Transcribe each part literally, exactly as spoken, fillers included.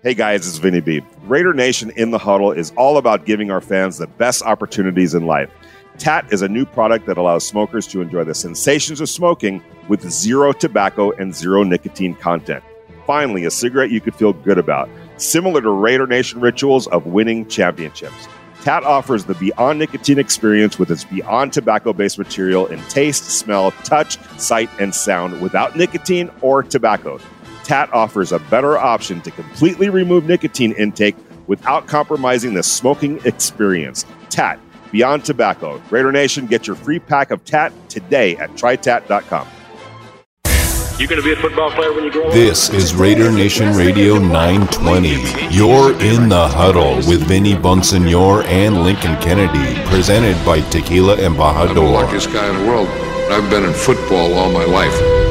Hey guys, it's Vinny B. Raider Nation in the Huddle is all about giving our fans the best opportunities in life. T A T is a new product that allows smokers to enjoy the sensations of smoking with zero tobacco and zero nicotine content. Finally, a cigarette you could feel good about, similar to Raider Nation rituals of winning championships. T A T offers the Beyond Nicotine experience with its Beyond tobacco-based material in taste, smell, touch, sight, and sound without nicotine or tobacco. T A T offers a better option to completely remove nicotine intake without compromising the smoking experience. T A T, Beyond Tobacco. Raider Nation, get your free pack of T A T today at try tat dot com. You going to be a football player when you grow up? This is Raider Nation Radio nine twenty. You're in the Huddle with Vinny Bonsignor and Lincoln Kennedy, presented by Tequila Embajador. I'm the luckiest guy in the world. I've been in football all my life.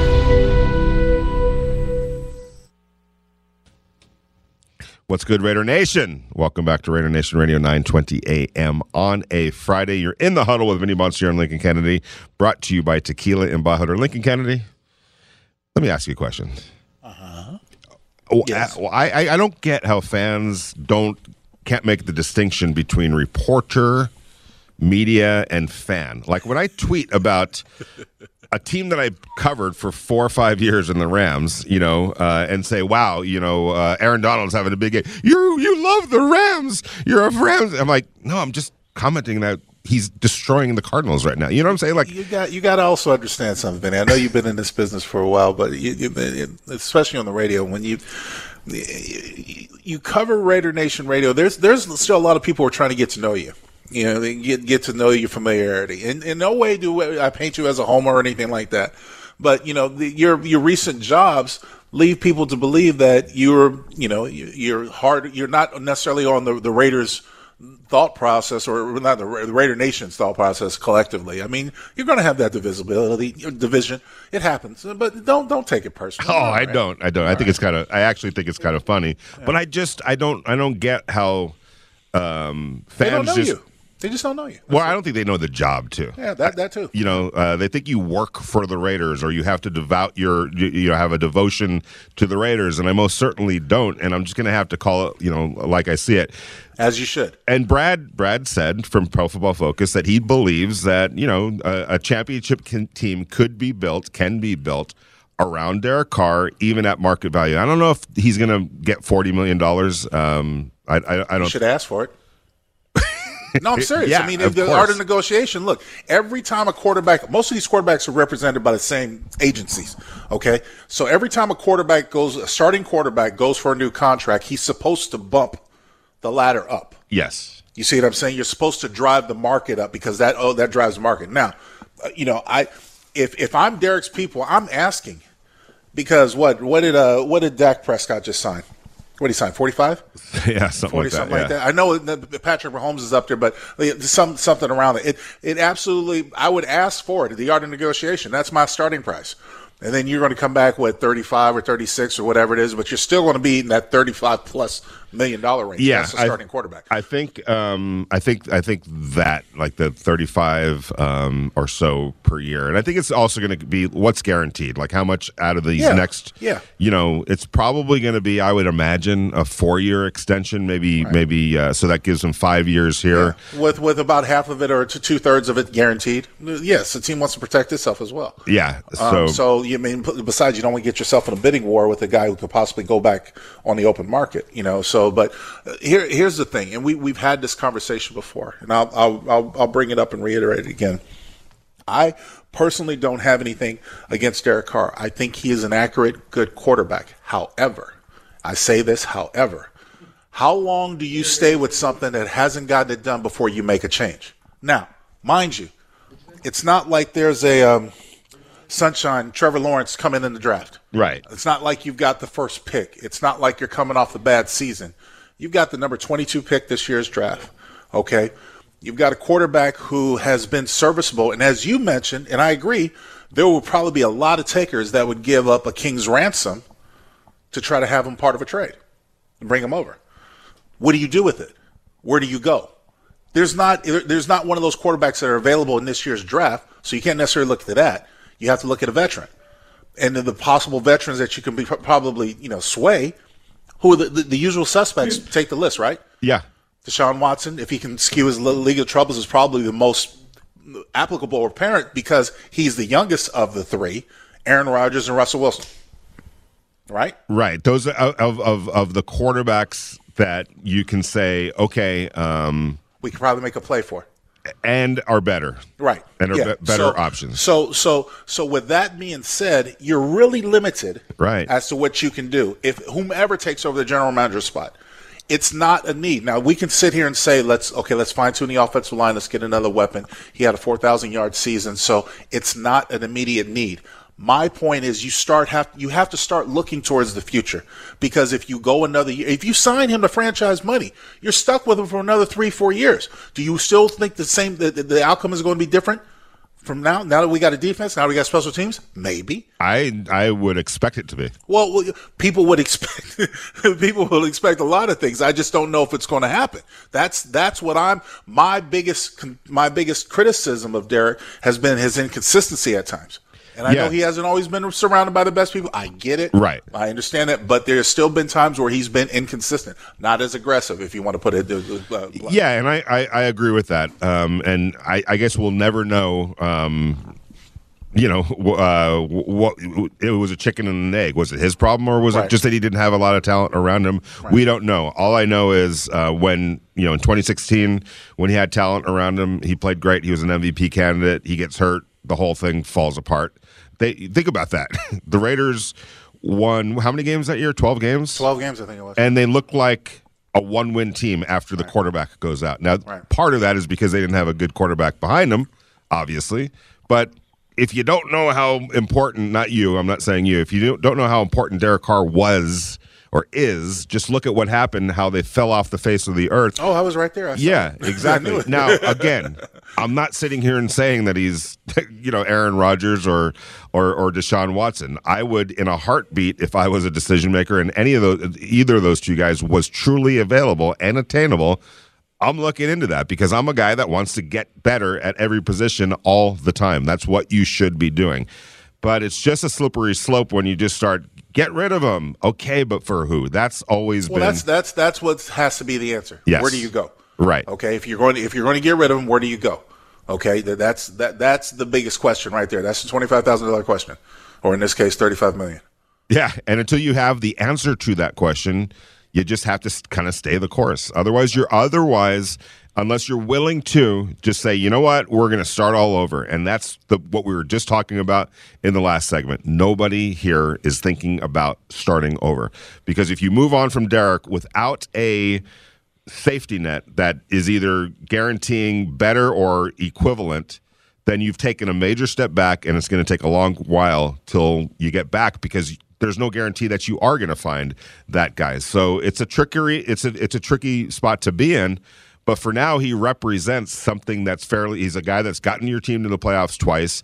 What's good, Raider Nation? Welcome back to Raider Nation Radio, nine twenty a.m. on a Friday. You're in the Huddle with Vinny Bonsignor and Lincoln Kennedy, brought to you by Tequila Embajador. Lincoln Kennedy, let me ask you a question. Uh-huh. Oh, yes. I, I, I don't get how fans don't can't make the distinction between reporter, media, and fan. Like when I tweet about a team that I covered for four or five years in the Rams, you know, uh, and say, wow, you know, uh, Aaron Donald's having a big game. You you love the Rams. You're a Rams. I'm like, no, I'm just commenting that he's destroying the Cardinals right now. You know what I'm saying? Like, you got you got to also understand something, Vinny. I know you've been in this business for a while, but you, you, especially on the radio, when you you cover Raider Nation Radio, there's there's still a lot of people who are trying to get to know you. You know, they get get to know your familiarity. And in no way do I paint you as a homer or anything like that. But, you know, the, your your recent jobs leave people to believe that you're, you know, you're hard. You're not necessarily on the, the Raiders' thought process, or not the, the Raider Nation's thought process collectively. I mean, you're going to have that divisibility, division. It happens, but don't don't take it personally. oh, right? I don't, I don't. All I think right. it's kind of. I actually think it's kind of funny, yeah. But I just, I don't, I don't get how um, fans they don't know just. You. They just don't know you. That's well, it. I don't think they know the job, too. Yeah, that that too. You know, uh, they think you work for the Raiders, or you have to devout your, you, you know, have a devotion to the Raiders, and I most certainly don't, and I'm just going to have to call it, you know, like I see it. As you should. And Brad Brad said from Pro Football Focus that he believes that, you know, a, a championship can, team could be built, can be built around Derek Carr, even at market value. I don't know if he's going to get forty million dollars. Um, I, I, I don't. You should ask for it. No, I'm serious. Yeah, I mean, of the course. art of negotiation. Look, every time a quarterback, most of these quarterbacks are represented by the same agencies. Okay, so every time a quarterback goes, a starting quarterback goes for a new contract, he's supposed to bump the ladder up. Yes. You see what I'm saying? You're supposed to drive the market up, because that oh that drives the market. Now, uh, you know, I if if I'm Derek's people, I'm asking, because what what did uh what did Dak Prescott just sign? What did he sign? forty-five? Yeah, something forty, like that. Something yeah. like that. I know that Patrick Mahomes is up there, but some something around it. It it absolutely. I would ask for it. The art of negotiation. That's my starting price. And then you're going to come back with thirty-five or thirty-six or whatever it is, but you're still going to be in that thirty-five plus million dollar range. Yeah, that's the starting I, quarterback. I think, um, I think, I think that like the thirty-five um, or so per year, and I think it's also going to be what's guaranteed, like how much out of these yeah. next. Yeah. You know, it's probably going to be, I would imagine, a four-year extension, maybe, right. maybe. Uh, so that gives them five years here, yeah. with with about half of it or two thirds of it guaranteed. Yes, the team wants to protect itself as well. Yeah. So, um, so you mean besides, you don't want to get yourself in a bidding war with a guy who could possibly go back on the open market. You know, so. But here, here's the thing, and we we've had this conversation before, and I'll I'll I'll, I'll bring it up and reiterate it again. I personally don't have anything against Derek Carr. I think he is an accurate, good quarterback. However, I say this, however, how long do you stay with something that hasn't gotten it done before you make a change? Now, mind you, it's not like there's a um, sunshine Trevor Lawrence coming in the draft. Right. It's not like you've got the first pick. It's not like you're coming off the bad season. You've got the number twenty-two pick this year's draft. Okay. You've got a quarterback who has been serviceable. And as you mentioned, and I agree, there will probably be a lot of takers that would give up a king's ransom to try to have him part of a trade and bring him over. What do you do with it? Where do you go? There's not, there's not one of those quarterbacks that are available in this year's draft, so you can't necessarily look at that. You have to look at a veteran. And the possible veterans that you can be probably, you know, sway. Who are the, the, the usual suspects? Take the list, right? Yeah. Deshaun Watson, if he can skew his league of troubles, is probably the most applicable or apparent because he's the youngest of the three, Aaron Rodgers and Russell Wilson. Right? Right. Those are of, of, of the quarterbacks that you can say, okay, um, we could probably make a play for. And are better. Right. And are yeah. be- better so, options. So so so with that being said, you're really limited right. as to what you can do. If whomever takes over the general manager spot, it's not a need. Now we can sit here and say, let's okay, let's fine tune the offensive line, let's get another weapon. He had a four thousand yard season, so it's not an immediate need. My point is, you start have you have to start looking towards the future, because if you go another year, if you sign him to franchise money, you're stuck with him for another three, four years. Do you still think the same? The, the outcome is going to be different from now? Now that we got a defense, now we got special teams, maybe. I I would expect it to be. Well, well people would expect people will expect a lot of things. I just don't know if it's going to happen. That's that's what I'm. My biggest my biggest criticism of Derek has been his inconsistency at times. And I yeah. know he hasn't always been surrounded by the best people. I get it. Right. I understand that. But there's still been times where he's been inconsistent, not as aggressive, if you want to put it. Uh, yeah, and I, I, I agree with that. Um, and I, I guess we'll never know, um, you know, uh, what it was a chicken and an egg. Was it his problem, or was right. it just that he didn't have a lot of talent around him? Right. We don't know. All I know is uh, when, you know, in twenty sixteen, when he had talent around him, he played great. He was an M V P candidate. He gets hurt. The whole thing falls apart. They think about that. The Raiders won how many games that year? Twelve games. Twelve games, I think it was. And they look like a one-win team after the right. quarterback goes out. Now, right. part of that is because they didn't have a good quarterback behind them, obviously. But if you don't know how important, not you, I'm not saying you, if you don't know how important Derek Carr was or is, just look at what happened, how they fell off the face of the earth. Oh, I was right there. I yeah, exactly. Now, again, I'm not sitting here and saying that he's, you know, Aaron Rodgers or, or or Deshaun Watson. I would, in a heartbeat, if I was a decision maker and any of those, either of those two guys was truly available and attainable, I'm looking into that because I'm a guy that wants to get better at every position all the time. That's what you should be doing. But it's just a slippery slope when you just start, get rid of them. Okay, but for who? That's always well, been. Well, that's that's that's what has to be the answer. Yes. Where do you go? Right. Okay. If you're going to, if you're going to get rid of them, where do you go? Okay. That's that that's the biggest question right there. That's the twenty-five thousand dollar question, or in this case, thirty-five million. Yeah, and until you have the answer to that question, you just have to kind of stay the course. Otherwise, you're otherwise. Unless you're willing to just say, you know what, we're going to start all over. And that's the what we were just talking about in the last segment. Nobody here is thinking about starting over. Because if you move on from Derek without a safety net that is either guaranteeing better or equivalent, then you've taken a major step back, and it's going to take a long while till you get back because there's no guarantee that you are going to find that guy. So it's a trickery. It's a it's a tricky spot to be in. But for now, he represents something that's fairly – he's a guy that's gotten your team to the playoffs twice.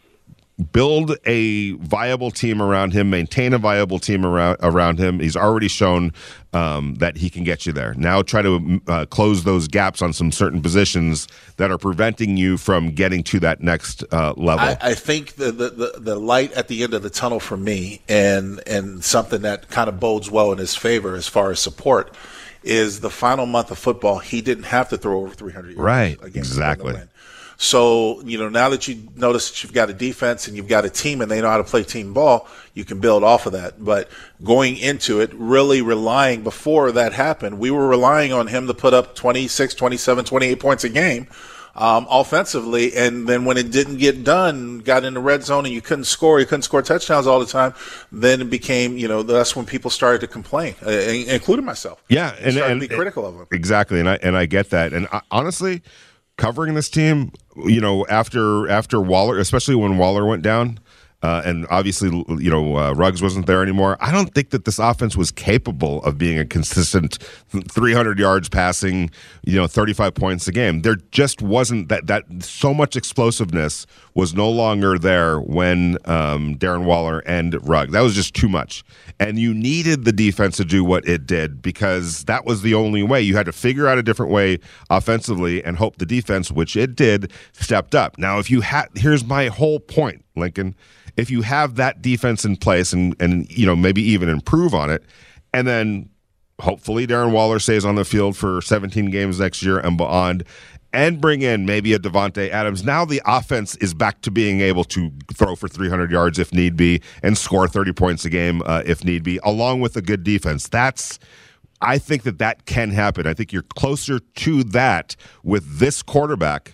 Build a viable team around him. Maintain a viable team around around him. He's already shown um, that he can get you there. Now try to uh, close those gaps on some certain positions that are preventing you from getting to that next uh, level. I, I think the, the, the, the light at the end of the tunnel for me, and and something that kind of bodes well in his favor as far as support, is the final month of football. He didn't have to throw over three hundred yards. Right, against exactly. Win. So, you know, now that you notice that you've got a defense and you've got a team and they know how to play team ball, you can build off of that. But going into it, really relying, before that happened, we were relying on him to put up twenty-six, twenty-seven, twenty-eight points a game um, offensively. And then when it didn't get done, got in the red zone and you couldn't score, you couldn't score touchdowns all the time, then it became, you know, that's when people started to complain, uh, including myself. Yeah. And, started and to be critical of him. Exactly. And I, and I get that. And I, honestly, covering this team, you know, after after Waller, especially when Waller went down, uh, and obviously, you know, uh, Ruggs wasn't there anymore, I don't think that this offense was capable of being a consistent three hundred yards passing, you know, thirty-five points a game. There just wasn't that, that so much explosiveness was no longer there when um, Darren Waller and Ruggs. That was just too much. And you needed the defense to do what it did because that was the only way. You had to figure out a different way offensively and hope the defense, which it did, stepped up. Now, if you had, here's my whole point, Lincoln. If you have that defense in place and, and you know, maybe even improve on it, and then hopefully Darren Waller stays on the field for seventeen games next year and beyond, and bring in maybe a Davante Adams. Now the offense is back to being able to throw for three hundred yards if need be and score thirty points a game uh, if need be, along with a good defense. That's I think that that can happen. I think you're closer to that with this quarterback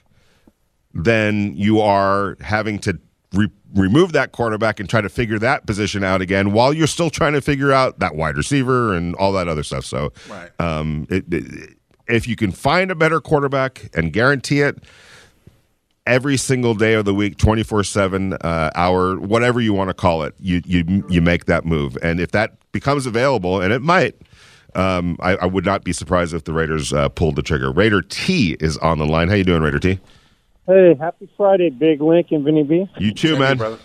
than you are having to re- remove that quarterback and try to figure that position out again while you're still trying to figure out that wide receiver and all that other stuff. So right. um, it, it, if you can find a better quarterback and guarantee it every single day of the week, twenty-four seven, uh, hour, whatever you want to call it, you, you, you make that move. And if that becomes available, and it might, Um, I, I would not be surprised if the Raiders uh, pulled the trigger. Raider T is on the line. How you doing, Raider T? Hey, happy Friday, Big Link and Vinny B. You too, man. You,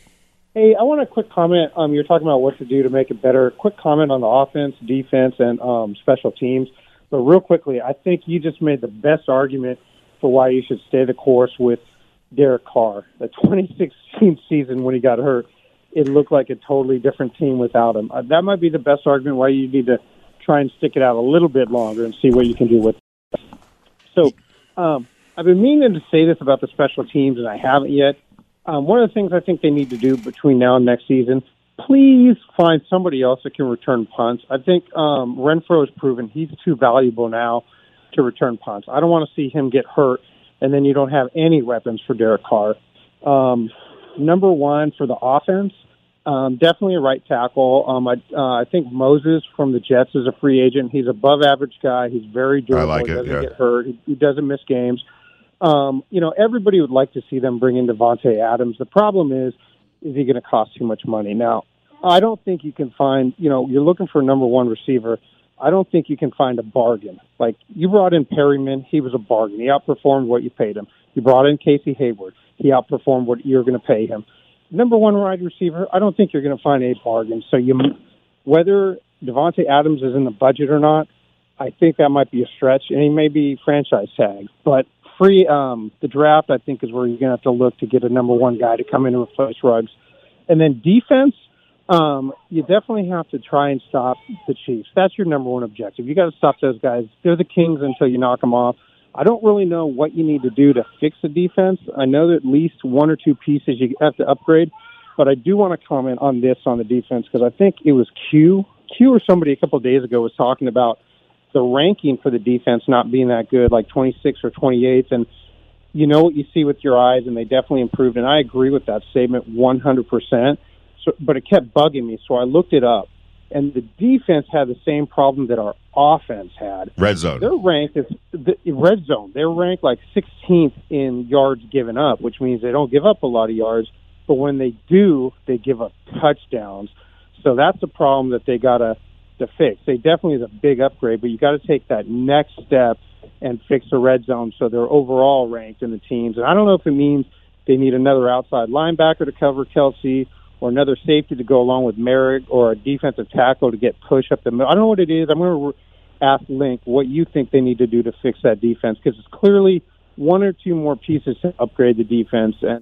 hey, I want a quick comment. Um, you're talking about what to do to make it better. Quick comment on the offense, defense, and um, special teams. But real quickly, I think you just made the best argument for why you should stay the course with Derek Carr. The twenty sixteen season when he got hurt, it looked like a totally different team without him. Uh, that might be the best argument why you need to try and stick it out a little bit longer and see what you can do with it. So um, I've been meaning to say this about the special teams, and I haven't yet. Um, one of the things I think they need to do between now and next season, please find somebody else that can return punts. I think um, Renfro has proven he's too valuable now to return punts. I don't want to see him get hurt, and then you don't have any weapons for Derek Carr. Um, number one, for the offense, Um, definitely a right tackle. Um, I, uh, I think Moses from the Jets is a free agent. He's above average guy. He's very durable. I like he it, doesn't yeah. get hurt. He, he doesn't miss games. Um, you know, everybody would like to see them bring in Davante Adams. The problem is, is he going to cost too much money? Now, I don't think you can find, you know, you're looking for a number one receiver. I don't think you can find a bargain. Like, you brought in Perryman. He was a bargain. He outperformed what you paid him. You brought in Casey Hayward. He outperformed what you're going to pay him. Number one wide receiver, I don't think you're going to find a bargain. So you, whether Davante Adams is in the budget or not, I think that might be a stretch, and he may be franchise tagged. But free um, the draft, I think, is where you're going to have to look to get a number one guy to come in and replace Ruggs. And then defense, um, you definitely have to try and stop the Chiefs. That's your number one objective. You got to stop those guys. They're the kings until you knock them off. I don't really know what you need to do to fix the defense. I know that at least one or two pieces you have to upgrade, but I do want to comment on this on the defense because I think it was Q. Q or somebody a couple of days ago was talking about the ranking for the defense not being that good, like twenty-sixth or twenty-eighth, and you know what you see with your eyes, and they definitely improved, and I agree with that statement one hundred percent, so, but it kept bugging me, so I looked it up. And the defense had the same problem that our offense had. Red zone. They're ranked as the red zone. They're ranked like sixteenth in yards given up, which means they don't give up a lot of yards. But when they do, they give up touchdowns. So that's the problem that they got to to fix. They definitely is a big upgrade, but you got to take that next step and fix the red zone so they're overall ranked in the teams. And I don't know if it means they need another outside linebacker to cover Kelsey, or another safety to go along with Merrick, or a defensive tackle to get push up the middle. I don't know what it is. I'm going to ask Link what you think they need to do to fix that defense, because it's clearly one or two more pieces to upgrade the defense. And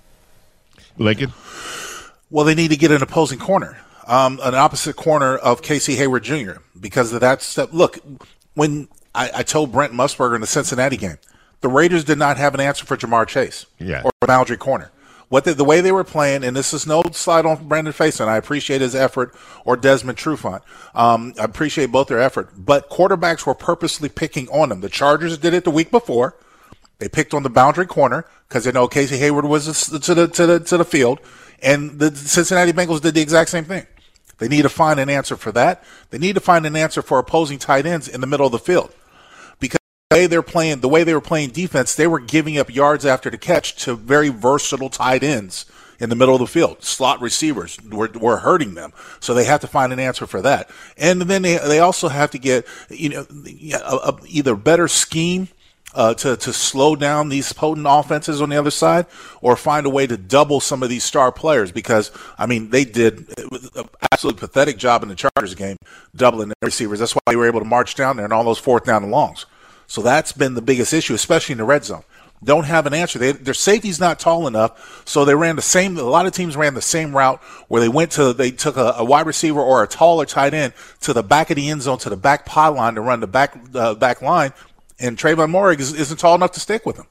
Lincoln? Well, they need to get an opposing corner, um, an opposite corner of Casey Hayward Junior, because of that stuff. Look, when I, I told Brent Musburger in the Cincinnati game, the Raiders did not have an answer for Jamar Chase yeah. or boundary corner. What the, the way they were playing, and this is no slide on Brandon Faison, I appreciate his effort, or Desmond Trufant. Um, I appreciate both their effort. But quarterbacks were purposely picking on them. The Chargers did it the week before. They picked on the boundary corner because they know Casey Hayward was to the to the to the field, and the Cincinnati Bengals did the exact same thing. They need to find an answer for that. They need to find an answer for opposing tight ends in the middle of the field. The way they're playing, the way they were playing defense, they were giving up yards after the catch to very versatile tight ends in the middle of the field. Slot receivers were, were hurting them, so they have to find an answer for that. And then they they also have to get you know a, a, either better scheme uh, to to slow down these potent offenses on the other side, or find a way to double some of these star players. Because I mean, they did an absolutely pathetic job in the Chargers game, doubling the receivers. That's why they were able to march down there and all those fourth down and longs. So that's been the biggest issue, especially in the red zone. don't have an answer. They, their safety's not tall enough, so they ran the same. A lot of teams ran the same route where they went to they took a, a wide receiver or a taller tight end to the back of the end zone to the back pylon to run the back uh, back line, and Trayvon Moehrig is, isn't tall enough to stick with him.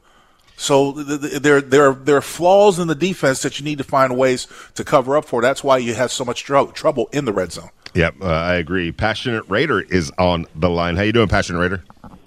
So th- th- there there there are flaws in the defense that you need to find ways to cover up for. That's why you have so much tr- trouble in the red zone. Yep, uh, I agree. Passionate Raider is on the line. How you doing, Passionate Raider?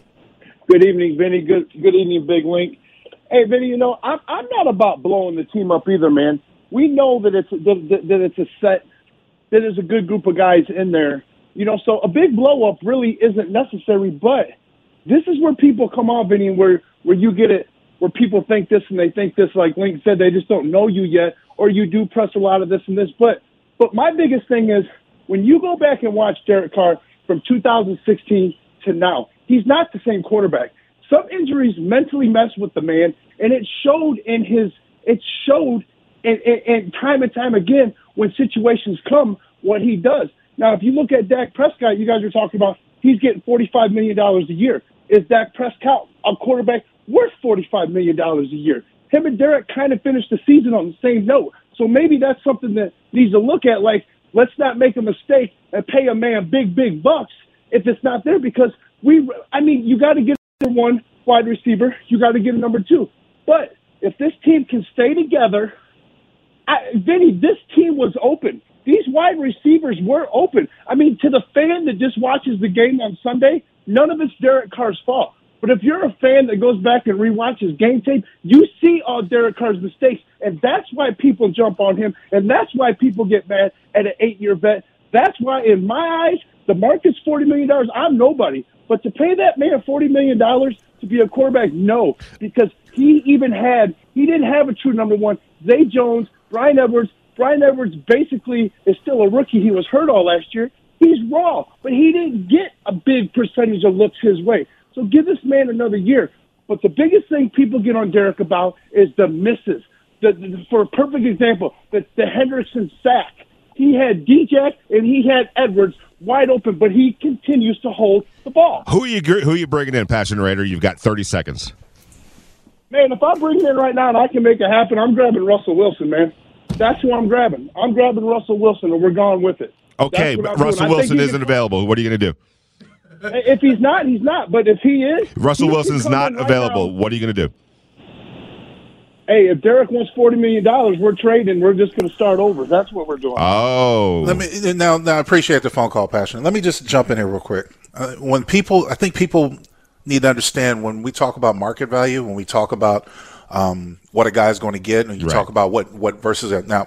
Good evening, Vinny. Good good evening, Big Link. Hey, Vinny, you know, I'm, I'm not about blowing the team up either, man. We know that it's that, that it's a set, that there's a good group of guys in there. You know, so a big blow-up really isn't necessary, but this is where people come off, Vinny, where, where you get it, where people think this and they think this, like Link said, they just don't know you yet, or you do press a lot of this and this. But, but my biggest thing is when you go back and watch Derek Carr from two thousand sixteen to now, he's not the same quarterback. Some injuries mentally mess with the man, and it showed in his. It showed, and, and, and time and time again, when situations come, what he does. Now, if you look at Dak Prescott, you guys are talking about he's getting forty-five million dollars a year. Is Dak Prescott a quarterback worth forty-five million dollars a year? Him and Derek kind of finished the season on the same note. So maybe that's something that needs to look at. Like, let's not make a mistake and pay a man big, big bucks if it's not there, because we. I mean, you got to get one wide receiver, you got to get a number two. But if this team can stay together, I, Vinny, this team was open. These wide receivers were open. I mean, to the fan that just watches the game on Sunday, none of it's Derek Carr's fault. But if you're a fan that goes back and rewatches game tape, you see all Derek Carr's mistakes, and that's why people jump on him, and that's why people get mad at an eight-year vet. That's why, in my eyes, the market's forty million dollars. I'm nobody. But to pay that man forty million dollars to be a quarterback, no, because he even had, he didn't have a true number one. Zay Jones, Bryan Edwards. Bryan Edwards basically is still a rookie. He was hurt all last year. He's raw, but he didn't get a big percentage of looks his way. So give this man another year. But the biggest thing people get on Derek about is the misses. The, the, for a perfect example, the, the Henderson sack. He had D-Jack and he had Edwards wide open, but he continues to hold the ball. Who are you who are you bringing in, Passionate Raider? You've got thirty seconds. Man, if I bring him in right now and I can make it happen, I'm grabbing Russell Wilson, man. That's who I'm grabbing. I'm grabbing Russell Wilson, and we're going with it. Okay, but Russell Wilson isn't available. What are you going to do? If he's not, he's not. But if he is, Russell Wilson's not available. What are you going to do? Hey, if Derek wants forty million dollars, we're trading. We're just going to start over. That's what we're doing. Oh. Let me now. Now, I appreciate the phone call, Passion. Let me just jump in here real quick. Uh, when people, I think people need to understand when we talk about market value, when we talk about um, what a guy is going to get, and you right. talk about what what versus it. Now,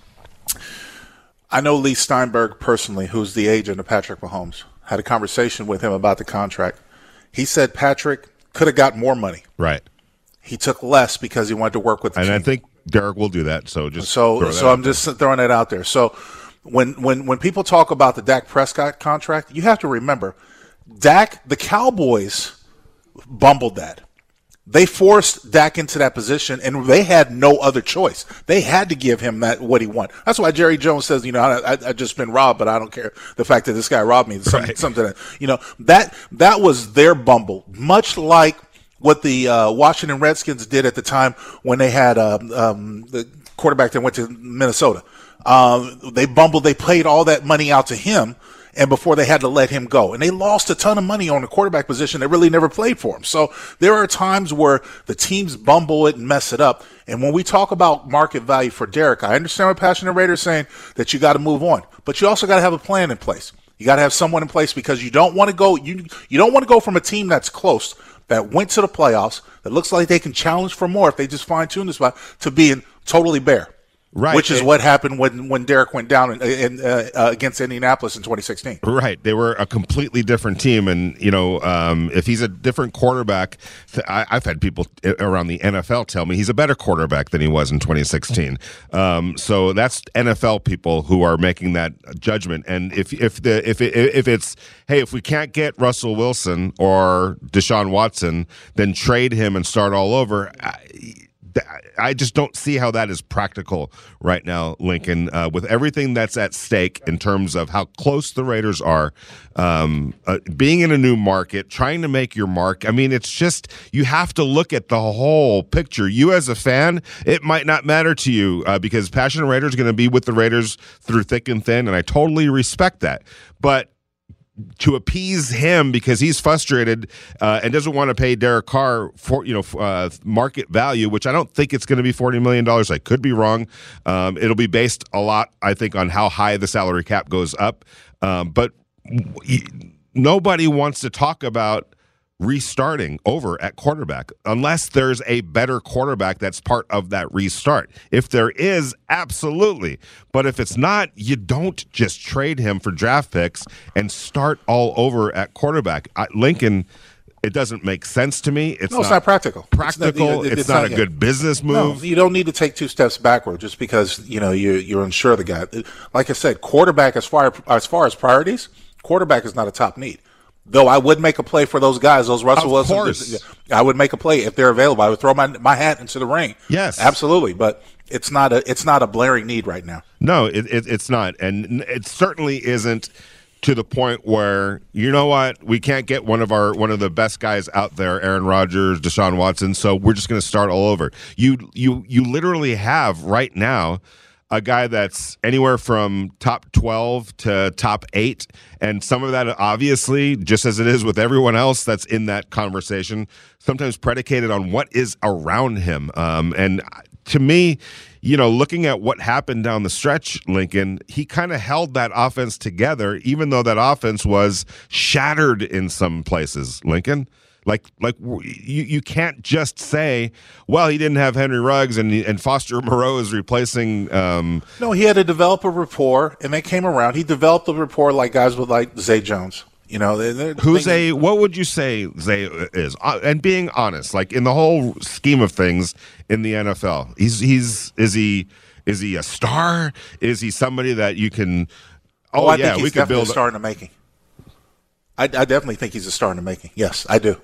I know Lee Steinberg personally, who's the agent of Patrick Mahomes. Had a conversation with him about the contract. He said Patrick could have got more money. Right. He took less because he wanted to work with the and team. I think Derek will do that. So just so so I'm just throwing that out there. So when when when people talk about the Dak Prescott contract, you have to remember Dak, the Cowboys bumbled that. They forced Dak into that position, and they had no other choice. They had to give him that what he wanted. That's why Jerry Jones says, you know, I, I, I just been robbed, but I don't care the fact that this guy robbed me. Some, right. Something that, you know, that that was their bumble, much like what the uh, Washington Redskins did at the time when they had uh, um, the quarterback that went to Minnesota. Um, they bumbled. They played all that money out to him, and before they had to let him go. And they lost a ton of money on the quarterback position that really never played for him. So there are times where the teams bumble it and mess it up. And when we talk about market value for Derek, I understand what Passionate Raider is saying, that you got to move on. But you also got to have a plan in place. You got to have someone in place because you don't want to go you you don't want to go from a team that's close, that went to the playoffs, that looks like they can challenge for more if they just fine-tune the spot, to being totally bare. Right. Which is what happened when, when Derek went down in, in, uh, uh, against Indianapolis in twenty sixteen. Right. They were a completely different team. And, you know, um, if he's a different quarterback, I, I've had people around the N F L tell me he's a better quarterback than he was in twenty sixteen. Um, so that's N F L people who are making that judgment. And if if the if it, if it's, hey, if we can't get Russell Wilson or Deshaun Watson, then trade him and start all over. I, I just don't see how that is practical right now, Lincoln, uh, with everything that's at stake in terms of how close the Raiders are, um, uh, being in a new market, trying to make your mark. I mean, it's just, you have to look at the whole picture. You as a fan, it might not matter to you uh, because Passionate Raider is going to be with the Raiders through thick and thin, and I totally respect that. But to appease him because he's frustrated uh, and doesn't want to pay Derek Carr for you know uh, market value, which I don't think it's going to be forty million dollars. I could be wrong. Um, it'll be based a lot, I think, on how high the salary cap goes up. Um, but w- nobody wants to talk about restarting over at quarterback unless there's a better quarterback that's part of that restart. If there is, absolutely. But if it's not, you don't just trade him for draft picks and start all over at quarterback. I, Lincoln, it doesn't make sense to me. It's no, not it's not practical. Practical. It's, not, it's, it's not, not a good business move. No, you don't need to take two steps backward just because you know you you're unsure of the guy. Like I said, quarterback as far as far as priorities, quarterback is not a top need. Though I would make a play for those guys, those Russell Of Wilson. course. I would make a play if they're available. I would throw my my hat into the ring. Yes, absolutely. But it's not a it's not a blaring need right now. No, it, it, it's not, and it certainly isn't to the point where you know what, we can't get one of our one of the best guys out there, Aaron Rodgers, Deshaun Watson. So we're just going to start all over. You you you literally have right now a guy that's anywhere from top twelve to top eight. And some of that, obviously, just as it is with everyone else that's in that conversation, sometimes predicated on what is around him. Um, and to me, you know, looking at what happened down the stretch, Lincoln, he kind of held that offense together, even though that offense was shattered in some places, Lincoln. Like, like you, you can't just say, well, he didn't have Henry Ruggs and and Foster Moreau is replacing. Um, no, he had to develop a rapport, and they came around. He developed a rapport like guys with like Zay Jones. You know, they're, they're who's a what would you say Zay is? Uh, and being honest, like in the whole scheme of things in the N F L, he's he's is he is he a star? Is he somebody that you can? Oh, oh I yeah, think he's we could definitely build a star in the making. I, I definitely think he's a star in the making. Yes, I do.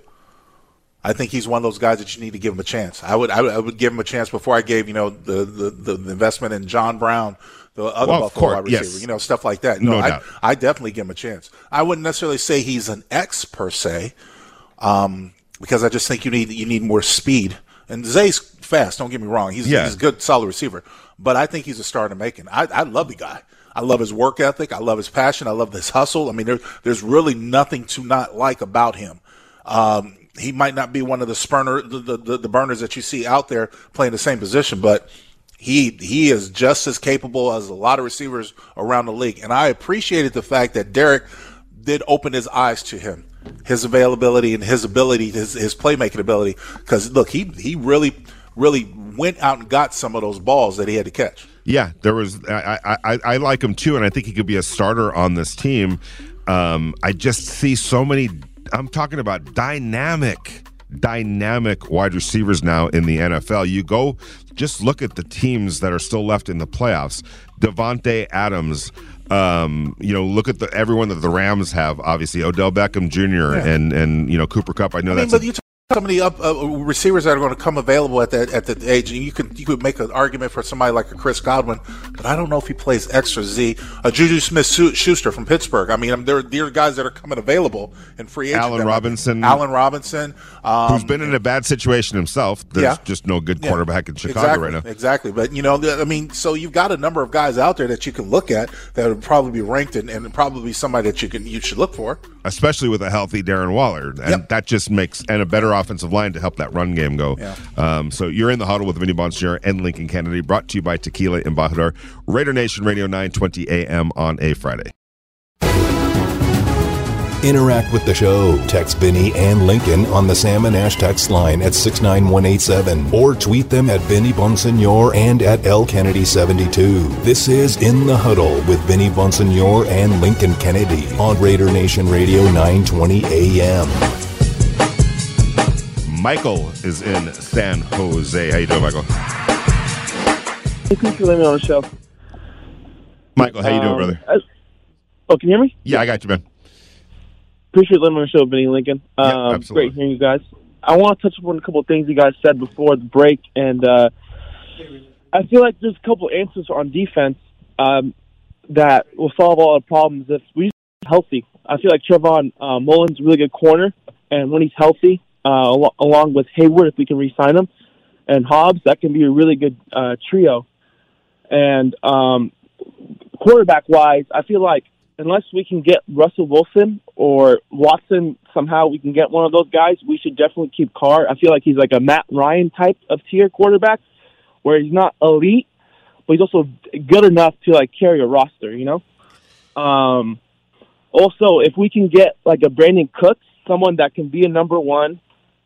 I think he's one of those guys that you need to give him a chance. I would, I would, I would give him a chance before I gave, you know, the the, the investment in John Brown, the other well, Buffalo course, wide receiver, yes. you know, stuff like that. No, no I, doubt. I definitely give him a chance. I wouldn't necessarily say he's an X per se, um, because I just think you need you need more speed. And Zay's fast. Don't get me wrong. He's, yeah. he's a good, solid receiver. But I think he's a star in the making. I, I love the guy. I love his work ethic. I love his passion. I love his hustle. I mean, there, there's really nothing to not like about him. Um, he might not be one of the spurner, the, the, the burners that you see out there playing the same position, but he he is just as capable as a lot of receivers around the league. And I appreciated the fact that Derek did open his eyes to him, his availability and his ability, his, his playmaking ability. Because, look, he, he really, really went out and got some of those balls that he had to catch. Yeah, there was. I, I, I like him too, and I think he could be a starter on this team. Um, I just see so many. I'm talking about dynamic, dynamic wide receivers now in the N F L. You go, just look at the teams that are still left in the playoffs. Devontae Adams. Um, you know, look at the everyone that the Rams have. Obviously, Odell Beckham Junior Yeah. and and you know Cooper Kupp. I know I mean, that's. But a, you talk so many up, uh, receivers that are going to come available at that at the age, and you could you could make an argument for somebody like a Chris Godwin, but I don't know if he plays X or Z. A Juju Smith-Schuster from Pittsburgh. I mean, I mean, there, there are guys that are coming available in free agency. Allen Robinson, Allen Robinson, um, who's been in a bad situation himself. There's yeah. just no good quarterback yeah. in Chicago exactly. right now. Exactly, but you know, I mean, so you've got a number of guys out there that you can look at that would probably be ranked and, and probably somebody that you can you should look for, especially with a healthy Darren Waller, and yep. that just makes and a better offensive line to help that run game go. Yeah. Um, so you're in the huddle with Vinny Bonsignore and Lincoln Kennedy, brought to you by Tequila Embajador, Raider Nation Radio nine twenty A M on a Friday. Interact with the show. Text Vinny and Lincoln on the Sam and Ash text line at six nine one eight seven or tweet them at Vinny Bonsignore and at L Kennedy seventy-two. This is In the Huddle with Vinny Bonsignore and Lincoln Kennedy on Raider Nation Radio nine twenty A M. Michael is in San Jose. How you doing, Michael? Hey, thanks for letting me on the show. Michael, how you doing, um, brother? I, oh, can you hear me? Yeah, I got you, man. Appreciate letting me on the show, Vinny Lincoln. Um, yeah, absolutely. Great hearing you guys. I want to touch upon a couple of things you guys said before the break, and uh, I feel like there's a couple of answers on defense um, that will solve all our problems if we are healthy. I feel like Trevon uh, Mullen's a really good corner, and when he's healthy, uh, al- along with Hayward, if we can re-sign him, and Hobbs, that can be a really good uh, trio. And um, quarterback-wise, I feel like unless we can get Russell Wilson or Watson, somehow we can get one of those guys, we should definitely keep Carr. I feel like he's like a Matt Ryan type of tier quarterback, where he's not elite, but he's also good enough to like carry a roster, you know? Um, also, if we can get like a Brandon Cooks, someone that can be a number one,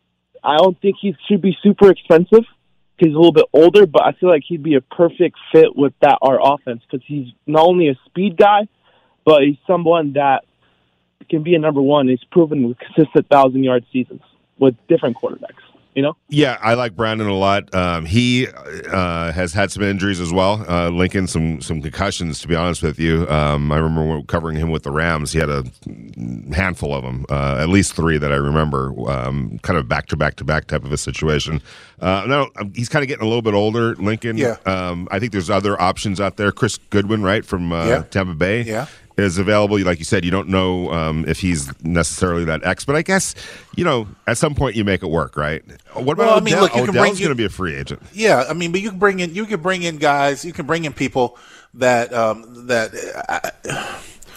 I don't think he should be super expensive. He's a little bit older, but I feel like he'd be a perfect fit with that our offense because he's not only a speed guy, but he's someone that can be a number one. He's proven with consistent thousand-yard seasons with different quarterbacks, you know? Yeah, I like Brandon a lot. Um, he uh, has had some injuries as well. Uh, Lincoln, some some concussions, to be honest with you. Um, I remember covering him with the Rams. He had a handful of them, uh, at least three that I remember, um, kind of back-to-back-to-back type of a situation. Uh, no, he's kind of getting a little bit older, Lincoln. Yeah. Um, I think there's other options out there. Chris Goodwin, right, from uh, yeah. Tampa Bay. Yeah. Is available. Like you said, you don't know um, if he's necessarily that X, but I guess, you know, at some point you make it work, right? What about well, I mean, Odell? look, you can Odell's bring going to be a free agent. Yeah, I mean, but you can bring in you can bring in guys, you can bring in people that um, that uh,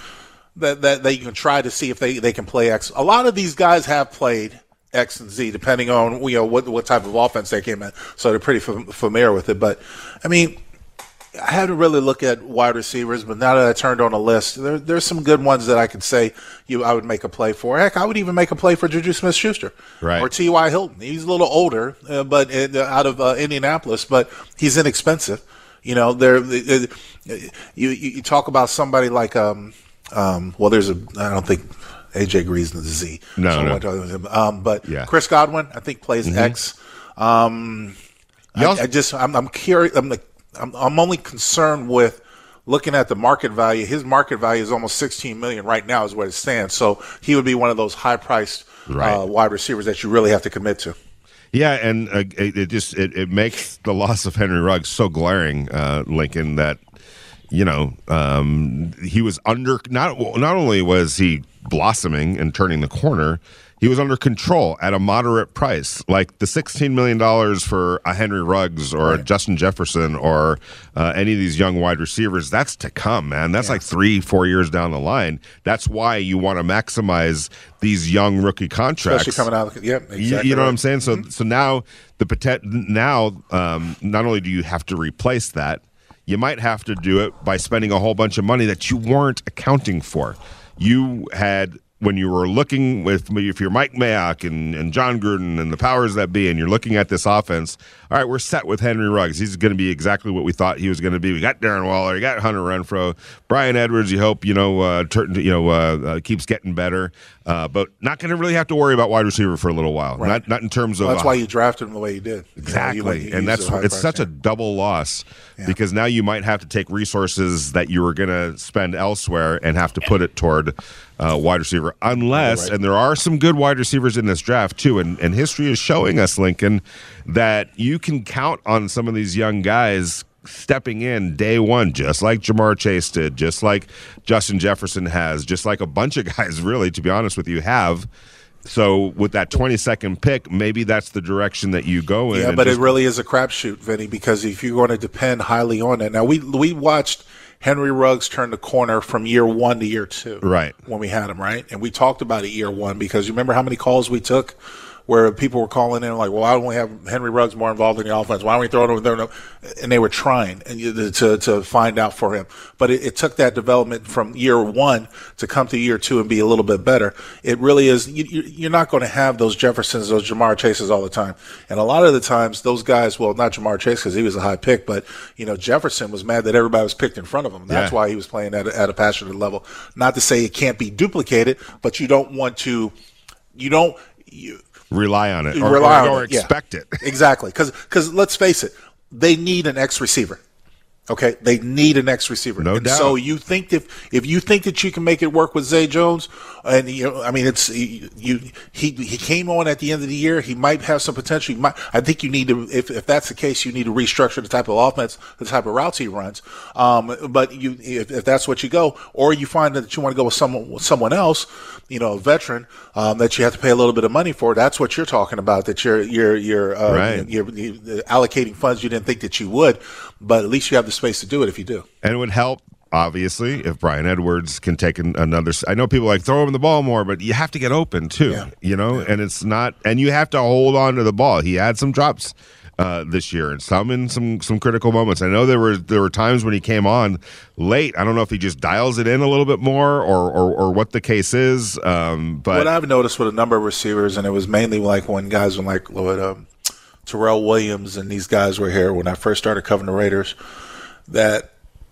that that that you can try to see if they, they can play X. A lot of these guys have played X and Z, depending on you know what what type of offense they came in, so they're pretty f- familiar with it. But I mean, I had to really look at wide receivers, but now that I turned on a list, there, there's some good ones that I could say you I would make a play for. Heck, I would even make a play for Juju Smith-Schuster right. or T Y. Hilton. He's a little older, uh, but uh, out of uh, Indianapolis, but he's inexpensive. You know, there. Uh, you, you talk about somebody like um um. Well, there's a I don't think A J Green's the Z. No, so no. Um, but yeah. Chris Godwin, I think plays mm-hmm. X. Um, I, I just I'm I'm curious. I'm like. I'm, I'm only concerned with looking at the market value. His market value is almost sixteen million dollars right now is where it stands. So he would be one of those high-priced right. uh, wide receivers that you really have to commit to. Yeah, and uh, it, it just it, it makes the loss of Henry Ruggs so glaring, uh, Lincoln, that you know um, he was under not not only was he blossoming and turning the corner, he was under control at a moderate price, like the sixteen million dollars for a Henry Ruggs or right. a Justin Jefferson or uh, any of these young wide receivers. That's to come, man. That's yeah. like three, four years down the line. That's why you want to maximize these young rookie contracts. Especially coming out. Yeah, exactly. You, you know right. what I'm saying? So, mm-hmm. so now the potent, now um, not only do you have to replace that, you might have to do it by spending a whole bunch of money that you weren't accounting for. You had. When you were looking with, if you're Mike Mayock and, and John Gruden and the powers that be, and you're looking at this offense, all right, we're set with Henry Ruggs. He's going to be exactly what we thought he was going to be. We got Darren Waller, you got Hunter Renfrow, Brian Edwards. You hope you know, uh, turn, you know, uh, uh, keeps getting better, uh, but not going to really have to worry about wide receiver for a little while. Right. Not not in terms of well, that's uh, why you drafted him the way you did. Exactly, you know, you, you and that's it's such a double loss yeah. because now you might have to take resources that you were going to spend elsewhere and have to put it toward. Uh, wide receiver, unless, right. and there are some good wide receivers in this draft too, and, and history is showing us, Lincoln, that you can count on some of these young guys stepping in day one, just like Jamar Chase did, just like Justin Jefferson has, just like a bunch of guys, really, to be honest with you, have. So with that twenty-second pick, maybe that's the direction that you go in. Yeah, but just- it really is a crapshoot, Vinny, because if you're going to depend highly on it. Now, we we watched Henry Ruggs turned the corner from year one to year two. Right. When we had him, right? And we talked about it year one because you remember how many calls we took where people were calling in like, well, why don't we have Henry Ruggs more involved in the offense? Why don't we throw it over there? And they were trying and to to find out for him. But it, it took that development from year one to come to year two and be a little bit better. It really is. You, you're not going to have those Jeffersons, those Jamar Chases all the time. And a lot of the times those guys, well, not Jamar Chase because he was a high pick, but, you know, Jefferson was mad that everybody was picked in front of him. That's yeah. why he was playing at a, at a passionate level. Not to say it can't be duplicated, but you don't want to, you don't, you, rely on it or, rely or, on or it. expect yeah. it. Exactly. Because let's face it, they need an X receiver. Okay, they need an X receiver. No and doubt. So you think if if you think that you can make it work with Zay Jones, and you know, I mean, it's you, you he he came on at the end of the year. He might have some potential. He might, I think you need to, if if that's the case, you need to restructure the type of offense, the type of routes he runs. Um, but you if, if that's what you go, or you find that you want to go with someone with someone else, you know, a veteran um, that you have to pay a little bit of money for. That's what you're talking about. That you're you're you're uh, Right. you're, you're allocating funds you didn't think that you would, but at least you have the space to do it if you do. And it would help, obviously, if Brian Edwards can take an, another. I know people like throw him the ball more, but you have to get open too, Yeah. you know. And it's not, and you have to hold on to the ball. He had some drops uh, this year, and some in some some critical moments. I know there were there were times when he came on late. I don't know if he just dials it in a little bit more, or or, or what the case is. Um, but What I've noticed with a number of receivers, and it was mainly like when guys were like with um, Terrell Williams and these guys were here when I first started covering the Raiders, that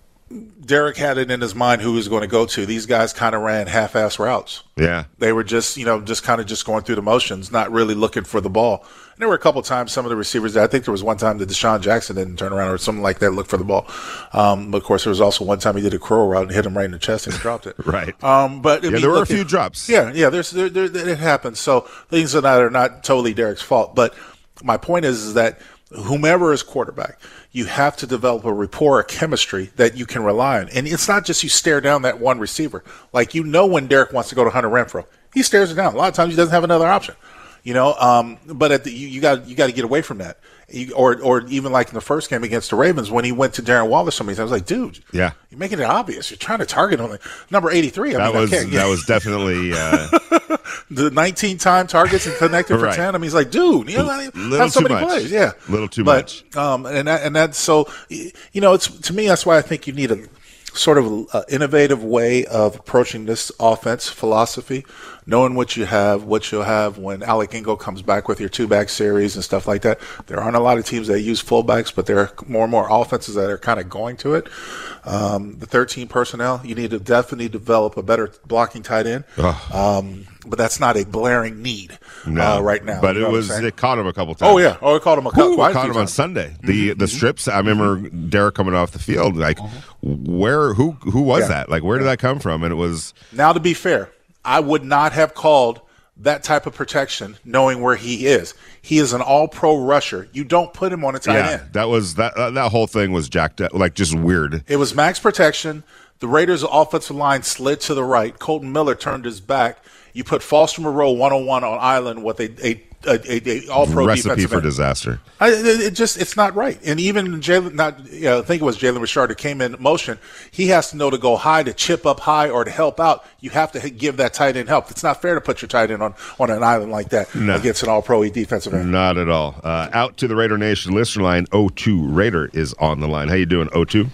Derek had it in his mind who he was going to go to. These guys kind of ran half-ass routes. yeah, They were just, you know, just kind of just going through the motions, not really looking for the ball. And there were a couple times some of the receivers, I think there was one time that Deshaun Jackson didn't turn around or something like that, look for the ball. Um, but of course, there was also one time he did a curl route and hit him right in the chest and he dropped it. right. Um, but I yeah, mean, there were look, a few drops. Yeah, yeah. There's there, there, it happens. So things that are not totally Derek's fault. But my point is, is that whomever is quarterback, you have to develop a rapport, a chemistry that you can rely on. And it's not just you stare down that one receiver. Like, you know, when Derek wants to go to Hunter Renfrow, he stares it down. A lot of times he doesn't have another option. You know, um, but at the, you, you got you got to get away from that. You, or or even like in the first game against the Ravens when he went to Darren Waller so many times, I was like, dude, Yeah. you're making it obvious. You're trying to target on the number eighty-three. I That mean, was I can't, that was definitely uh, the nineteen time targets and connected for Right. ten. I mean, he's like, dude, you know, Little have so too many much. plays. Yeah, Little too but, much. Um, and that, and that's so, you know, it's to me that's why I think you need a sort of uh, innovative way of approaching this offense philosophy, knowing what you have, what you'll have when Alec Ingo comes back with your two-back series and stuff like that. There aren't a lot of teams that use fullbacks, but there are more and more offenses that are kind of going to it. Um, the thirteen personnel, you need to definitely develop a better blocking tight end. Um, but that's not a blaring need no, uh, right now. But You know it what I'm was saying? it caught him a couple times. Oh, yeah. Oh, it caught him a couple Ooh, quite a caught few him on times. Sunday. The the strips. I remember Derek coming off the field. Like, Mm-hmm. where? Who? Who was Yeah. that? Like, where did that come from? And it was Now, to be fair, I would not have called that type of protection knowing where he is. He is an all-pro rusher. You don't put him on a tight yeah. end. That was that. Uh, that whole thing was jacked up. Like, just weird. It was max protection. The Raiders' offensive line slid to the right. Colton Miller turned his back. You put Foster Moreau one-on-one on Island with a, a, a, a, a all-pro Recipe defensive for end. disaster. I, it it just it's not right. And even Jalen, not you know, I think it was Jalen Richard who came in motion. He has to know to go high, to chip up high, or to help out. You have to give that tight end help. It's not fair to put your tight end on, on an island like that No. against an all-pro defensive end. Not at all. Uh, out to the Raider Nation listener line. O two Raider is on the line. How you doing, O two?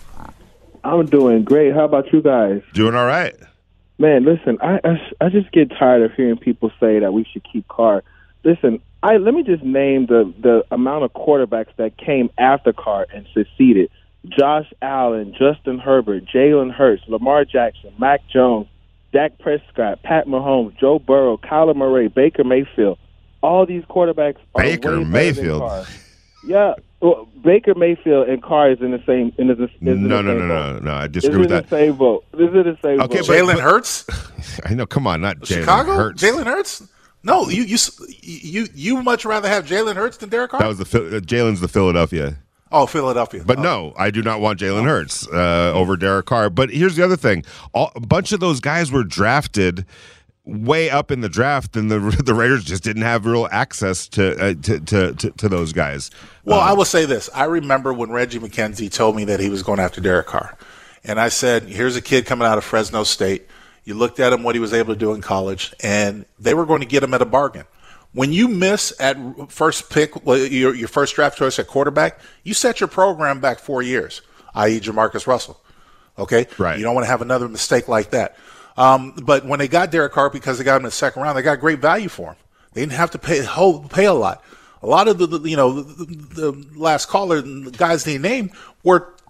I'm doing great. How about you guys? Doing all right. Man, listen, I, I, I just get tired of hearing people say that we should keep Carr. Listen, I let me just name the, the amount of quarterbacks that came after Carr and succeeded. Josh Allen, Justin Herbert, Jalen Hurts, Lamar Jackson, Mac Jones, Dak Prescott, Pat Mahomes, Joe Burrow, Kyler Murray, Baker Mayfield. All these quarterbacks are Baker way better than Mayfield. Carr. Yeah, well, Baker Mayfield and Carr is in the same. In the, is in No, the no, same no, boat. no, no. I This disagree is with the that. same boat. This is the same Okay, boat. but- Jalen Hurts? I know. Come on, not Jalen Chicago? Hurts. Jalen Hurts? No, you you you you much rather have Jalen Hurts than Derek Carr? That was the Phil- uh, Jalen's the Philadelphia. oh, Philadelphia. But Oh. no, I do not want Jalen Hurts uh, over Derek Carr. But here's the other thing: All, a bunch of those guys were drafted way up in the draft, and the the Raiders just didn't have real access to uh, to, to, to to those guys. Well, Um, I will say this. I remember when Reggie McKenzie told me that he was going after Derek Carr. And I said, here's a kid coming out of Fresno State. You looked at him, what he was able to do in college, and they were going to get him at a bargain. When you miss at first pick, well, your, your first draft choice at quarterback, you set your program back four years, that is. Jamarcus Russell. Okay? Right. You don't want to have another mistake like that. Um, but when they got Derek Carr, because they got him in the second round, they got great value for him. They didn't have to pay whole, pay a lot. A lot of the, the you know, the, the last caller, the guys they named were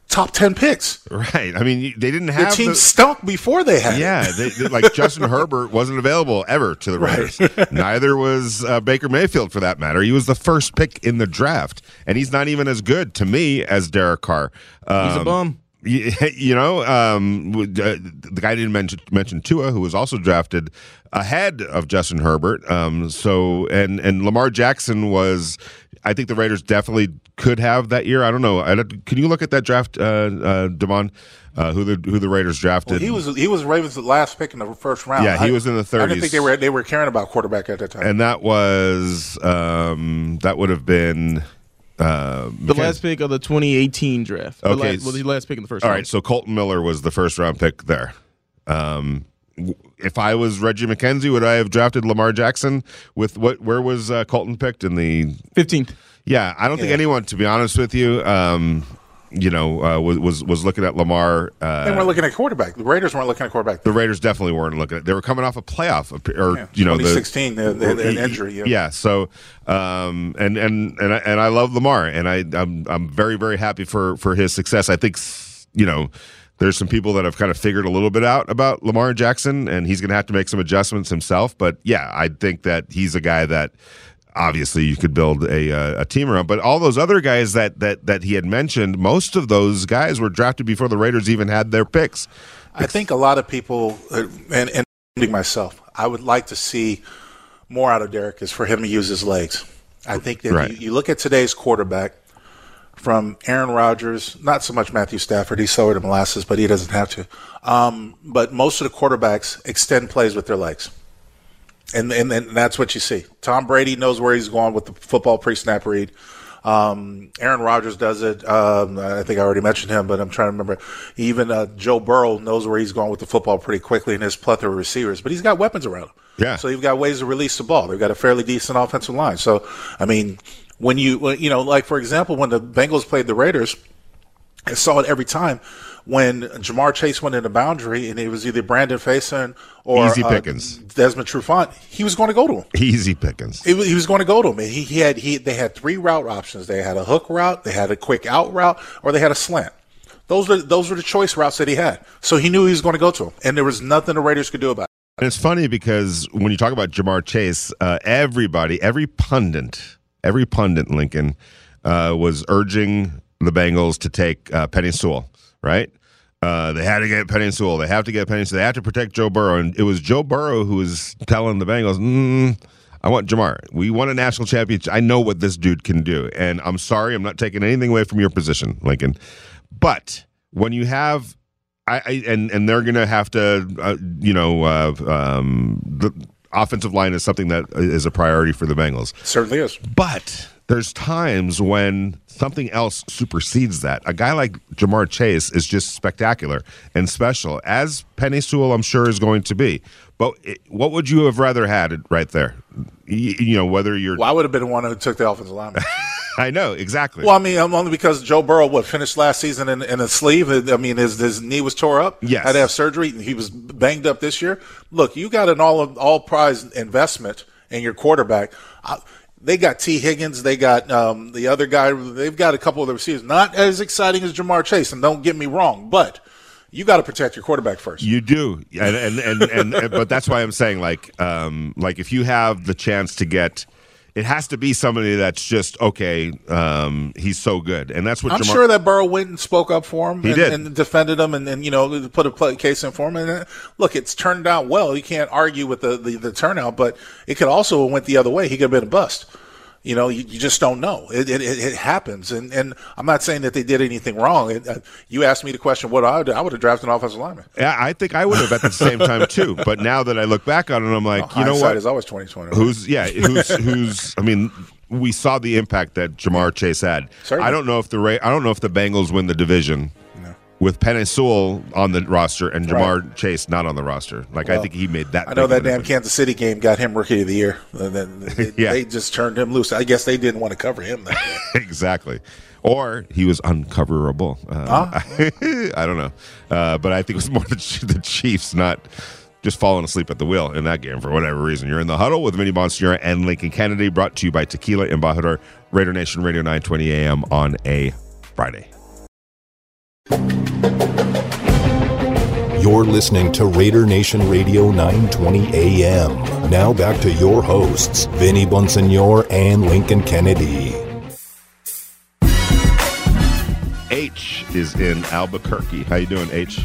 top ten picks. Right. I mean, they didn't have the team the, stunk before they had yeah, it. they, they, like Justin Herbert wasn't available ever to the Raiders. Right. Neither was uh, Baker Mayfield, for that matter. He was the first pick in the draft, and he's not even as good to me as Derek Carr. Um, he's a bum. You, you know, um, uh, the guy didn't mention mention Tua, who was also drafted ahead of Justin Herbert. Um, so and and Lamar Jackson was, I think the Raiders definitely could have that year. I don't know. I don't, can you look at that draft, uh, uh, Devon? Uh, who the who the Raiders drafted? Well, he was he was Ravens' last pick in the first round. Yeah, he I, was in the thirties. I didn't think they were they were caring about quarterback at that time. And that was um, that would have been. Uh, the last pick of the twenty eighteen draft. Okay, the last, well, the last pick in the first all round. All right, so Colton Miller was the first round pick there. Um, if I was Reggie McKenzie, would I have drafted Lamar Jackson with what? Where was uh, Colton picked in the fifteenth? Yeah, I don't yeah. think anyone, to be honest with you, um, you know, uh, was, was was looking at Lamar. Uh, they weren't looking at quarterback. The Raiders weren't looking at quarterback. The Raiders definitely weren't looking at. They were coming off a playoff, or yeah, you know, twenty sixteen, the, the, the, the injury. Yeah. yeah so, um, and and and I, and I love Lamar, and I I'm I'm very very happy for for his success. I think you know. There's some people that have kind of figured a little bit out about Lamar Jackson, and he's going to have to make some adjustments himself. But yeah, I think that he's a guy that obviously you could build a uh, a team around. But all those other guys that that that he had mentioned, most of those guys were drafted before the Raiders even had their picks. I think a lot of people, and, and including myself, I would like to see more out of Derek is for him to use his legs. I think that right. you, you look at today's quarterback. From Aaron Rodgers, not so much Matthew Stafford. He's sour to molasses, but he doesn't have to. Um, but most of the quarterbacks extend plays with their legs. And, and and that's what you see. Tom Brady knows where he's going with the football pre-snap read. Um, Aaron Rodgers does it. Um, I think I already mentioned him, but I'm trying to remember. Even uh, Joe Burrow knows where he's going with the football pretty quickly in his plethora of receivers. But he's got weapons around him. Yeah. So you've got ways to release the ball. They've got a fairly decent offensive line. So, I mean – When you, you know, like, for example, when the Bengals played the Raiders, I saw it every time when Jamar Chase went in the boundary and it was either Brandon Faison or Easy Pickens. Uh, Desmond Trufant, he was going to go to him. Easy Pickens. He, he was going to go to him. And he, he had, he, they had three route options. They had a hook route, they had a quick out route, or they had a slant. Those were, those were the choice routes that he had. So he knew he was going to go to him. And there was nothing the Raiders could do about it. And it's funny because when you talk about Jamar Chase, uh, everybody, every pundit, Every pundit, Lincoln, uh, was urging the Bengals to take uh, Penei Sewell, right? Uh, they had to get Penei Sewell. They have to get Penei Sewell. They have to protect Joe Burrow. And it was Joe Burrow who was telling the Bengals, mm, I want Jamar. We won a national championship. I know what this dude can do. And I'm sorry, I'm not taking anything away from your position, Lincoln. But when you have I, I and, and they're going to have to, uh, you know, uh, um, the offensive line is something that is a priority for the Bengals. Certainly is. But there's times when something else supersedes that. A guy like Jamar Chase is just spectacular and special, as Penei Sewell, I'm sure, is going to be. But it, what would you have rather had right there? You, you know, whether you're... Well, I would have been the one who took the offensive lineman. I know, exactly. Well, I mean, only because Joe Burrow, what, finished last season in, in a sleeve? I mean, his, his knee was tore up. Yes. Had to have surgery, and he was banged up this year. Look, you got an all all prize investment in your quarterback. I, they got T. Higgins. They got um, the other guy. They've got a couple of the receivers. Not as exciting as Jamar Chase, and don't get me wrong, but you got to protect your quarterback first. You do, and and and, and, and but that's why I'm saying, like, um, like if you have the chance to get. It has to be somebody that's just, okay, um, he's so good. And that's what I'm Jamar- sure that Burrow went and spoke up for him he and, did. and defended him and, and, you know, put a play, case in for him. And uh, look, it's turned out well. You can't argue with the, the, the turnout, but it could also have went the other way. He could have been a bust. You know, you, you just don't know. It, it, it happens. And, and I'm not saying that they did anything wrong. It, uh, you asked me the question, what I would, I would have drafted an offensive lineman. Yeah, I think I would have at the same time, too. But now that I look back on it, I'm like, well, you know what? Hindsight is always twenty twenty. Right? Who's, yeah, who's, who's, I mean, we saw the impact that Jamar Chase had. Certainly. I don't know if the Ra- I don't know if the Bengals win the division no. with Penei Sewell on the roster and Jamar right. Chase not on the roster. Like well, I think he made that. I know that damn Kansas City game got him Rookie of the Year. And then they, yeah. they just turned him loose. I guess they didn't want to cover him that day. Exactly. Or he was uncoverable. Uh, huh? I don't know. Uh, but I think it was more the, the Chiefs not just falling asleep at the wheel in that game for whatever reason. You're in the huddle with Vinny Bonsignore and Lincoln Kennedy, brought to you by Tequila Embajador, Raider Nation Radio nine twenty A M on a Friday. You're listening to Raider Nation Radio nine twenty A M. Now back to your hosts, Vinny Bonsignor and Lincoln Kennedy. H is in Albuquerque. How you doing, H?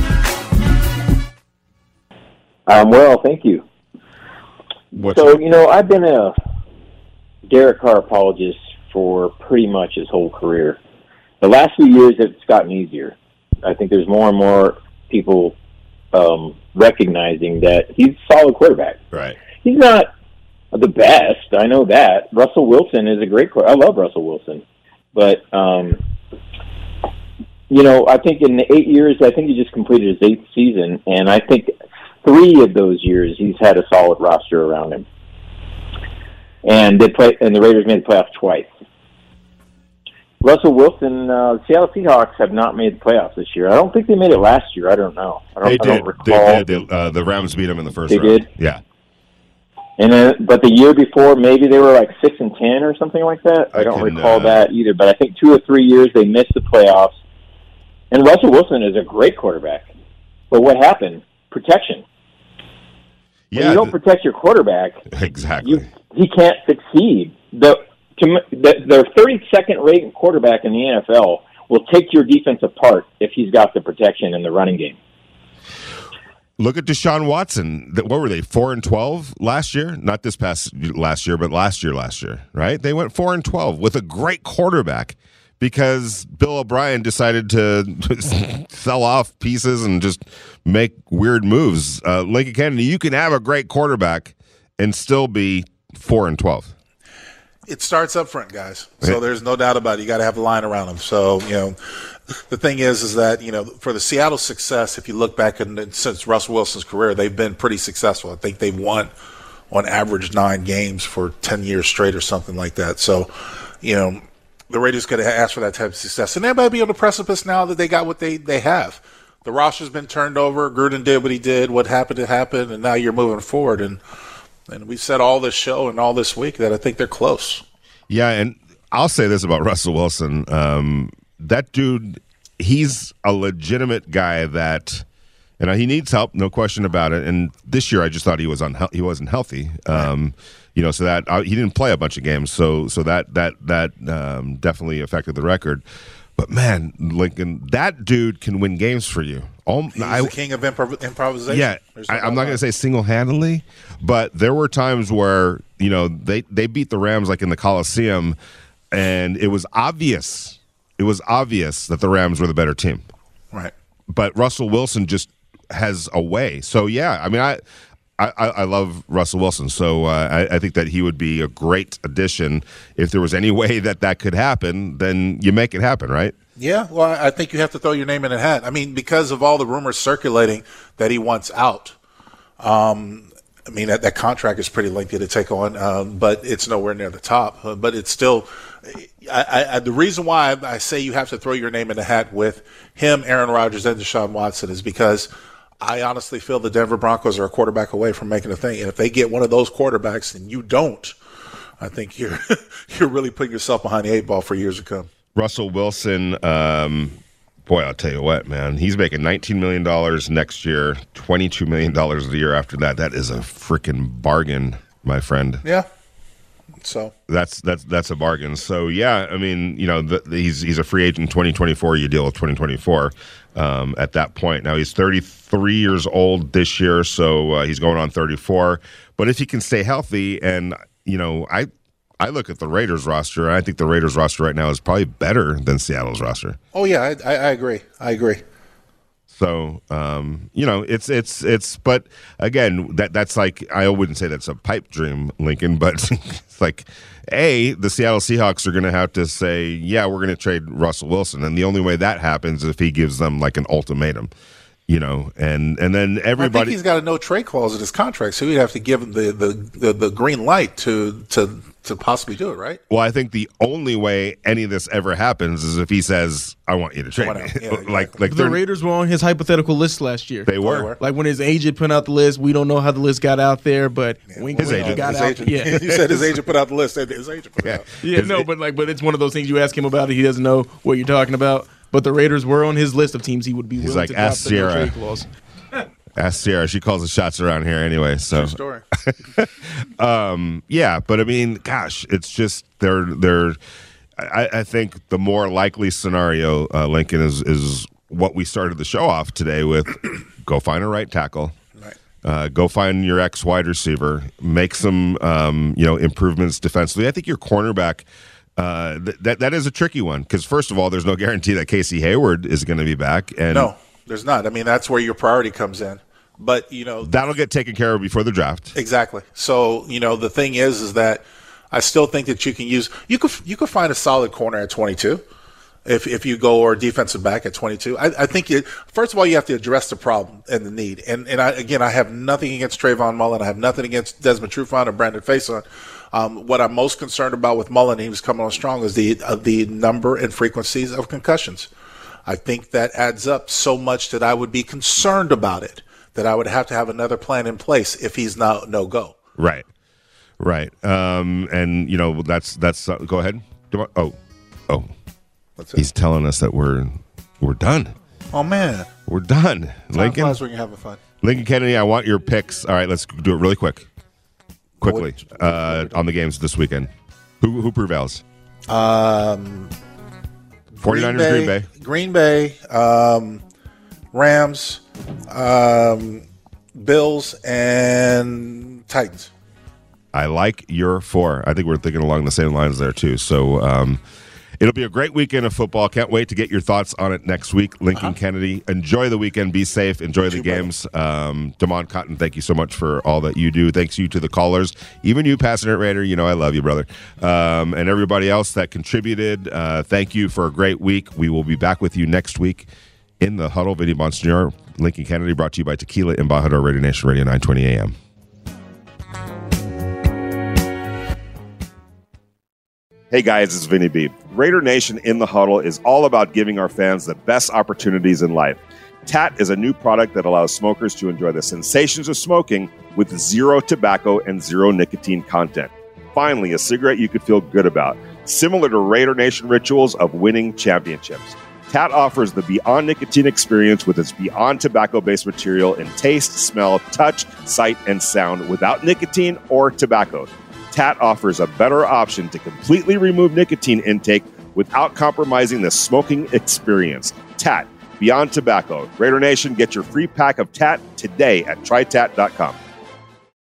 Um, well, thank you. What's so, up? you know, I've been a Derek Carr apologist for pretty much his whole career. The last few years, it's gotten easier. I think there's more and more people um, recognizing that he's a solid quarterback. Right. He's not the best. I know that. Russell Wilson is a great quarterback. I love Russell Wilson. But, um, you know, I think in the eight years, I think he just completed his eighth season, and I think three of those years he's had a solid roster around him. And they play, and the Raiders made the playoffs twice. Russell Wilson, uh, the Seattle Seahawks have not made the playoffs this year. I don't think they made it last year. I don't know. I don't, They I did. don't recall. They did. They, uh, the Rams beat them in the first They round. did? Yeah. And then, but the year before, maybe they were like six and ten or something like that. I, I don't can, recall uh, that either. But I think two or three years they missed the playoffs. And Russell Wilson is a great quarterback. But what happened? Protection. When Yeah. you don't protect your quarterback, Exactly. you, he can't succeed. The, to, the the thirty-second rated quarterback in the N F L will take your defense apart if he's got the protection in the running game. Look at Deshaun Watson. Th- What were they, four and twelve last year? Not this past last year, but last year, last year, right? They went four and twelve with a great quarterback because Bill O'Brien decided to sell off pieces and just make weird moves. Uh, Lincoln Kennedy, you can have a great quarterback and still be four and twelve. It starts up front, guys. So there's no doubt about it. You got to have a line around them. So, you know, the thing is, is that, you know, for the Seattle success, if you look back and since Russell Wilson's career, they've been pretty successful. I think they've won on average nine games for ten years straight or something like that. So, you know, the Raiders could have asked for that type of success. And they might be on the precipice now that they got what they, they have. The roster's been turned over. Gruden did what he did. What happened to happen. And now you're moving forward. And, And we've said all this show and all this week that I think they're close. Yeah, and I'll say this about Russell Wilson. Um, that dude, he's a legitimate guy that, you know, he needs help, no question about it. And this year I just thought he was unhe- he wasn't healthy. Um, you know, so that uh, he didn't play a bunch of games. So so that that that um, definitely affected the record. But man, Lincoln, that dude can win games for you. All, He's I, the king of improv- improvisation. Yeah, There's I, no I'm not doubt. going to say single-handedly, but there were times where, you know, they, they beat the Rams like in the Coliseum, and it was obvious. It was obvious that the Rams were the better team. Right. But Russell Wilson just has a way. So, yeah, I mean, I I, I love Russell Wilson. So uh, I, I think that he would be a great addition. If there was any way that that could happen, then you make it happen, right? Yeah, well, I think you have to throw your name in a hat. I mean, because of all the rumors circulating that he wants out. Um, I mean, that, that contract is pretty lengthy to take on, um, but it's nowhere near the top. Uh, but it's still I, I, the reason why I say you have to throw your name in the hat with him, Aaron Rodgers, and Deshaun Watson is because I honestly feel the Denver Broncos are a quarterback away from making a thing. And if they get one of those quarterbacks and you don't, I think you're you're really putting yourself behind the eight ball for years to come. Russell Wilson, um, boy, I'll tell you what, man. He's making nineteen million dollars next year, twenty-two million dollars the year after that. That is a freaking bargain, my friend. Yeah. So that's that's that's a bargain. So yeah, I mean, you know, the, the, he's he's a free agent in twenty twenty-four. You deal with twenty twenty-four um, at that point. Now he's thirty-three years old this year, so uh, he's going on thirty-four. But if he can stay healthy, and you know, I I look at the Raiders roster, and I think the Raiders roster right now is probably better than Seattle's roster. Oh yeah, I, I, I agree. I agree. So, um, you know, it's, it's, it's, but again, that, that's like, I wouldn't say that's a pipe dream, Lincoln, but it's like, A, the Seattle Seahawks are going to have to say, yeah, we're going to trade Russell Wilson. And the only way that happens is if he gives them like an ultimatum, you know, and, and then everybody. I think he's got a no trade clause in his contract, so he'd have to give him the, the, the, the green light to, to, to possibly do it, right? Well, I think the only way any of this ever happens is if he says, I want you to trade me. Yeah, exactly. like, like the Raiders were on his hypothetical list last year. They were. Like when his agent put out the list, we don't know how the list got out there, but yeah, wink, his wink, agent got his out. agent, Yeah. you said his agent put out the list. His agent put it Yeah. out. Yeah, no, but like, but it's one of those things you ask him about it, he doesn't know what you're talking about. but the Raiders were on his list of teams he would be He's willing like, to drop ask the Sierra. no trade clause. Ask Sierra. She calls the shots around here anyway. So, True story. um, yeah, but I mean, gosh, it's just they're they're. I, I think the more likely scenario, uh, Lincoln, is is what we started the show off today with: go find a right tackle, right. uh, go find your ex wide receiver, make some um, you know improvements defensively. I think your cornerback. Uh, th- that that is a tricky one because first of all, there's no guarantee that Casey Hayward is going to be back, and No, there's not. I mean, that's where your priority comes in. But, you know, that'll get taken care of before the draft. Exactly. So, you know, the thing is, is that I still think that you can use, you could, you could find a solid corner at twenty-two if, if you go, or defensive back at twenty-two. I, I think it, first of all, you have to address the problem and the need. And, and I, again, I have nothing against Trayvon Mullen. I have nothing against Desmond Trufant or Brandon Faison. Um, what I'm most concerned about with Mullen, he was coming on strong, is the, uh, the number and frequencies of concussions. I think that adds up so much that I would be concerned about it, that I would have to have another plan in place if he's not no go. Right, right, um, and you know that's that's. Uh, go ahead. Oh, oh, That's it. He's telling us that we're we're done. Oh man, we're done. Time Lincoln, flies when you're having fun. Lincoln Kennedy, I want your picks. All right, let's do it really quick, quickly uh, on the games this weekend. Who who prevails? Um, forty-niners, Green Bay, Green Bay, um, Rams, um, Bills, and Titans. I like your four. I think we're thinking along the same lines there too. So um, it'll be a great weekend of football. Can't wait to get your thoughts on it next week. Lincoln uh-huh. Kennedy, enjoy the weekend. Be safe. Enjoy the games. Um, Damon Cotton, thank you so much for all that you do. Thanks you to the callers, even you, Passionate Raider. You know I love you, brother. Um, and everybody else that contributed. Uh, thank you for a great week. We will be back with you next week in the huddle. Vinny Bonsignor, Lincoln Kennedy, brought to you by Tequila Embajador, Radio Nation Radio, nine twenty A M. Hey guys, it's Vinny B. Raider Nation in the Huddle is all about giving our fans the best opportunities in life. T A T is a new product that allows smokers to enjoy the sensations of smoking with zero tobacco and zero nicotine content. Finally, a cigarette you could feel good about, similar to Raider Nation rituals of winning championships. T A T offers the Beyond Nicotine experience with its Beyond tobacco-based material in taste, smell, touch, sight, and sound without nicotine or tobacco. T A T offers a better option to completely remove nicotine intake without compromising the smoking experience. T A T, Beyond Tobacco. Raider Nation, get your free pack of T A T today at try tat dot com.